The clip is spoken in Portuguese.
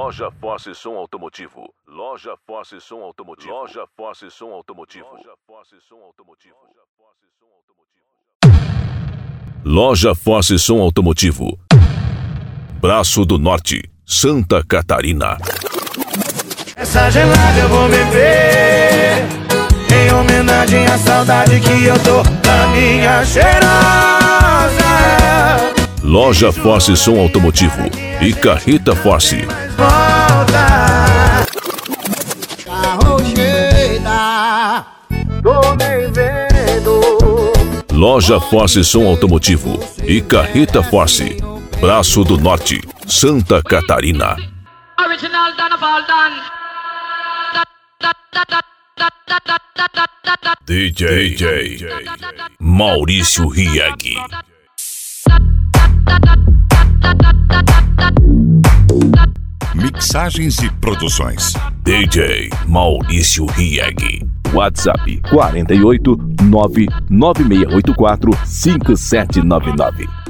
Loja Force Som Automotivo. Loja Force Som Automotivo. Loja Force Som Automotivo. Loja Force Som Automotivo. Braço do Norte, Santa Catarina. Essa gelada eu vou beber em homenagem à saudade que eu tô da minha cheirosa. Loja Force Som Automotivo e Carreta Force. Volta. Carro cheira, tô nem vendo. Loja Force Som Automotivo e Carreta Force. Braço do Norte, Santa Catarina. Original DJ Maurício Rieg. Mixagens e produções. DJ Maurício Rieg. WhatsApp 48 99684 5799.